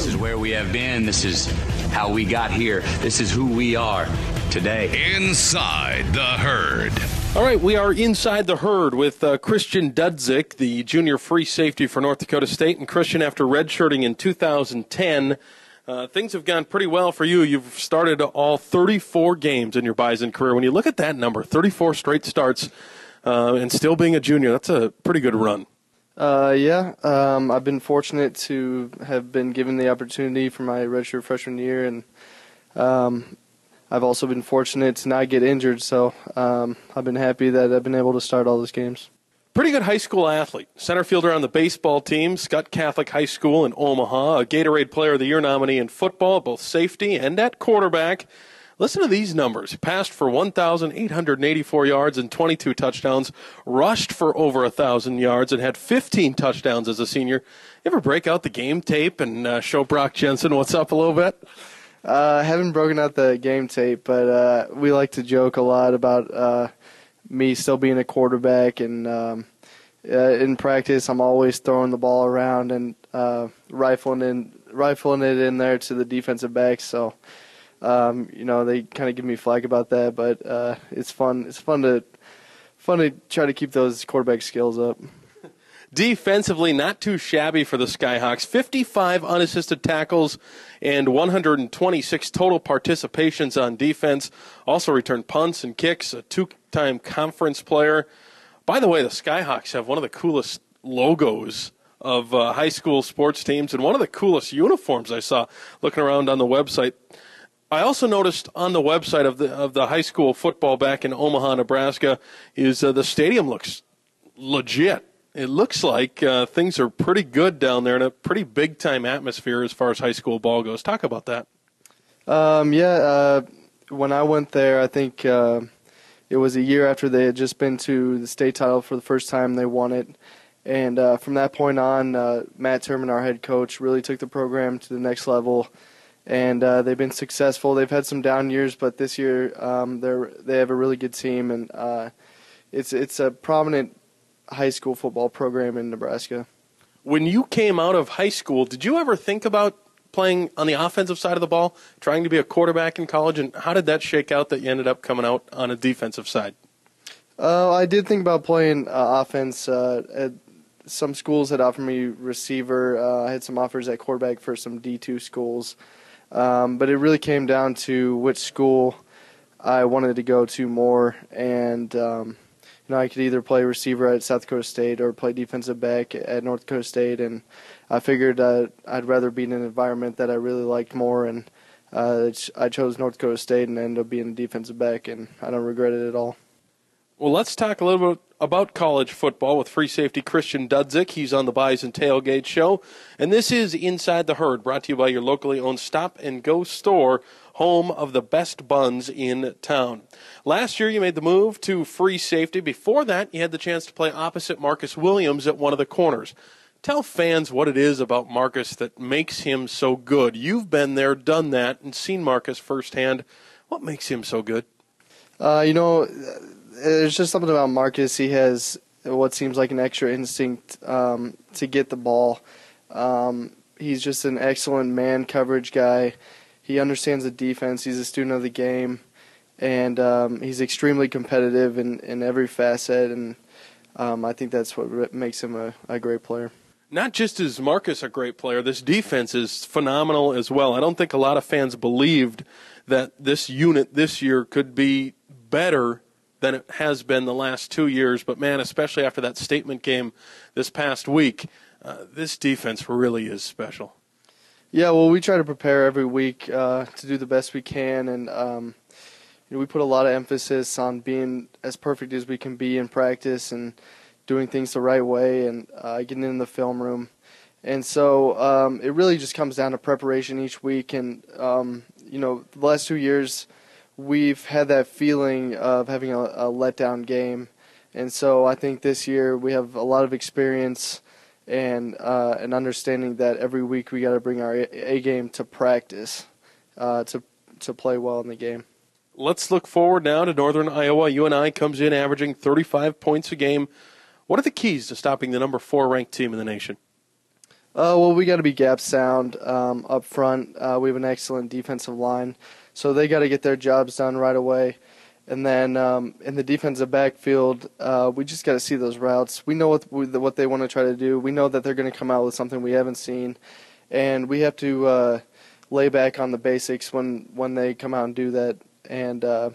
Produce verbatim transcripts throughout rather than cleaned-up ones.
This is where we have been. This is how we got here. This is who we are today. Inside the Herd. All right, we are inside the Herd with uh, Christian Dudzik, the junior free safety for North Dakota State. And Christian, after redshirting in two thousand ten, uh, things have gone pretty well for you. You've started all thirty-four games in your Bison career. When you look at that number, thirty-four straight starts, uh, and still being a junior, that's a pretty good run. Uh, yeah, um, I've been fortunate to have been given the opportunity for my redshirt freshman year, and um, I've also been fortunate to not get injured, so um, I've been happy that I've been able to start all those games. Pretty good high school athlete. Center fielder on the baseball team, Scott Catholic High School in Omaha, a Gatorade Player of the Year nominee in football, both safety and at quarterback. Listen to these numbers. He passed for one thousand eight hundred eighty-four yards and twenty-two touchdowns, rushed for over one thousand yards, and had fifteen touchdowns as a senior. You ever break out the game tape and uh, show Brock Jensen what's up a little bit? Uh, I haven't broken out the game tape, but uh, we like to joke a lot about uh, me still being a quarterback. And um, uh, in practice, I'm always throwing the ball around and uh, rifling, in, rifling it in there to the defensive backs. So, um, you know, they kind of give me flack about that, but uh, it's fun. It's fun to fun to try to keep those quarterback skills up. Defensively, not too shabby for the Skyhawks. fifty-five unassisted tackles and one hundred twenty-six total participations on defense. Also returned punts and kicks, a two-time conference player. By the way, the Skyhawks have one of the coolest logos of uh, high school sports teams and one of the coolest uniforms I saw looking around on the website. I also noticed on the website of the of the high school football back in Omaha, Nebraska, is uh, the stadium looks legit. It looks like uh, things are pretty good down there in a pretty big-time atmosphere as far as high school ball goes. Talk about that. Um, yeah, uh, when I went there, I think uh, it was a year after they had just been to the state title for the first time. They won it. And uh, from that point on, uh, Matt Turman, our head coach, really took the program to the next level. And uh, they've been successful. They've had some down years, but this year um, they're they have a really good team. And uh, it's it's a prominent high school football program in Nebraska. When you came out of high school, did you ever think about playing on the offensive side of the ball, trying to be a quarterback in college, and how did that shake out that you ended up coming out on a defensive side? Uh, I did think about playing uh, offense. Uh, at some schools had offered me receiver. Uh, I had some offers at quarterback for some D two schools, um, but it really came down to which school I wanted to go to more, and um, You know, I could either play receiver at South Dakota State or play defensive back at North Dakota State, and I figured uh, I'd rather be in an environment that I really liked more, and uh, I chose North Dakota State and ended up being a defensive back, and I don't regret it at all. Well, let's talk a little bit about college football with free safety Christian Dudzik. He's on the Bison Tailgate Show, and this is Inside the Herd, brought to you by your locally owned Stop and Go store, home of the best buns in town. Last year, you made the move to free safety. Before that, you had the chance to play opposite Marcus Williams at one of the corners. Tell fans what it is about Marcus that makes him so good. You've been there, done that, and seen Marcus firsthand. What makes him so good? Uh, you know, there's just something about Marcus. He has what seems like an extra instinct um, to get the ball. Um, he's just an excellent man coverage guy. He understands the defense. He's a student of the game, and um, he's extremely competitive in, in every facet, and um, I think that's what makes him a, a great player. Not just is Marcus a great player, this defense is phenomenal as well. I don't think a lot of fans believed that this unit this year could be better than it has been the last two years, but, man, especially after that statement game this past week, uh, this defense really is special. Yeah, well, we try to prepare every week uh, to do the best we can, and um, you know, we put a lot of emphasis on being as perfect as we can be in practice and doing things the right way and uh, getting in the film room. And so um, it really just comes down to preparation each week. And, um, you know, the last two years we've had that feeling of having a, a letdown game. And so I think this year we have a lot of experience and uh, an understanding that every week we got to bring our A game to practice uh, to to play well in the game. Let's look forward now to Northern Iowa. U N I comes in averaging thirty-five points a game. What are the keys to stopping the number four ranked team in the nation? Uh, well, we got to be gap sound um, up front. Uh, we have an excellent defensive line, so they got to get their jobs done right away. And then um, in the defensive backfield, uh, we just got to see those routes. We know what what they want to try to do. We know that they're going to come out with something we haven't seen, and we have to uh, lay back on the basics when, when they come out and do that. And uh,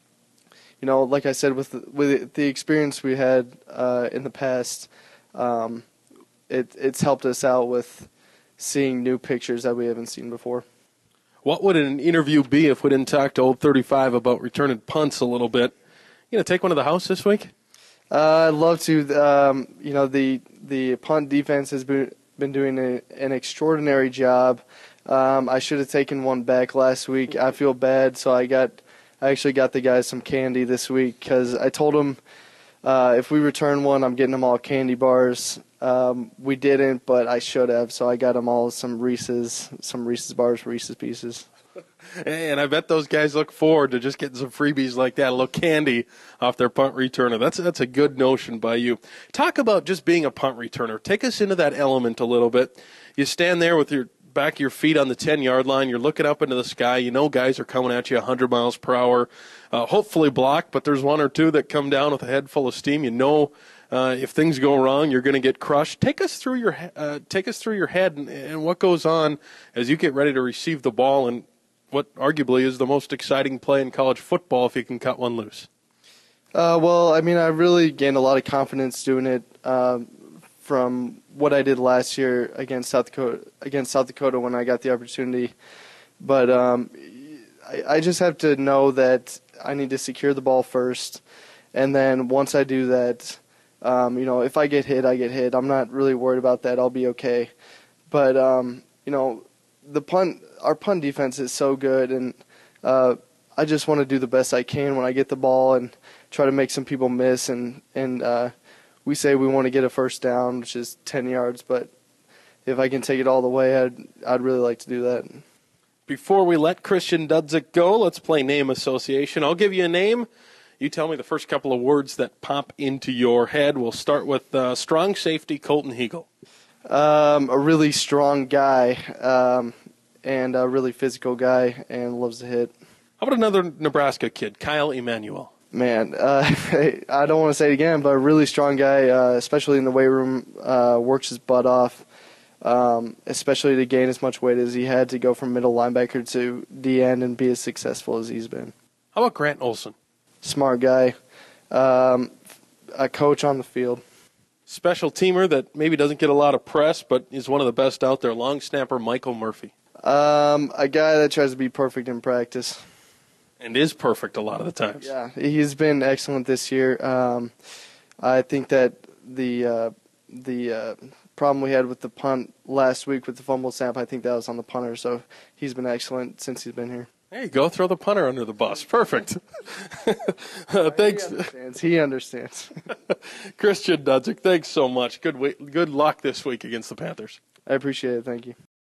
you know, like I said, with the, with the experience we had uh, in the past. Um, It, it's helped us out with seeing new pictures that we haven't seen before. What would an interview be if we didn't talk to Old thirty-five about returning punts a little bit? You going to take one to the house this week? Uh, I'd love to. Um, you know, the the punt defense has been, been doing a, an extraordinary job. Um, I should have taken one back last week. I feel bad, so I got I actually got the guys some candy this week because I told them uh, if we return one, I'm getting them all candy bars. Um, we didn't, but I should have, so I got them all some Reese's, some Reese's bars, Reese's Pieces. And I bet those guys look forward to just getting some freebies like that, a little candy off their punt returner. That's that's a good notion by you. Talk about just being a punt returner. Take us into that element a little bit. You stand there with your back of your feet on the ten-yard line. You're looking up into the sky. You know guys are coming at you one hundred miles per hour, uh, hopefully blocked, but there's one or two that come down with a head full of steam. You know uh, if things go wrong, you're going to get crushed. Take us through your uh, take us through your head and, and what goes on as you get ready to receive the ball and what arguably is the most exciting play in college football if you can cut one loose. Uh, well, I mean, I really gained a lot of confidence doing it um, from what I did last year against South Dakota against South Dakota when I got the opportunity. But um, I, I just have to know that I need to secure the ball first, and then once I do that, um, you know, if I get hit, I get hit. I'm not really worried about that. I'll be okay. But um, you know, the punt, our punt defense is so good, and uh, I just want to do the best I can when I get the ball and try to make some people miss. And and uh, we say we want to get a first down, which is ten yards, but if I can take it all the way, I'd I'd really like to do that. Before we let Christian Dudzik go, let's play name association. I'll give you a name. You tell me the first couple of words that pop into your head. We'll start with uh, strong safety Colton Hegel. Um, a really strong guy um, and a really physical guy and loves to hit. How about another Nebraska kid, Kyle Emanuel? Man, uh, I don't want to say it again, but a really strong guy, uh, especially in the weight room, uh, works his butt off, um, especially to gain as much weight as he had to go from middle linebacker to D end and be as successful as he's been. How about Grant Olson? Smart guy, um, a coach on the field. Special teamer that maybe doesn't get a lot of press, but is one of the best out there, long snapper Michael Murphy. Um, a guy that tries to be perfect in practice. And is perfect a lot of the times. Yeah, he's been excellent this year. Um, I think that the uh, the uh, problem we had with the punt last week with the fumble snap, I think that was on the punter, so he's been excellent since he's been here. There you go, throw the punter under the bus. Perfect. uh, thanks. He understands. He understands. Christian Dudzik, thanks so much. Good, good luck this week against the Panthers. I appreciate it. Thank you.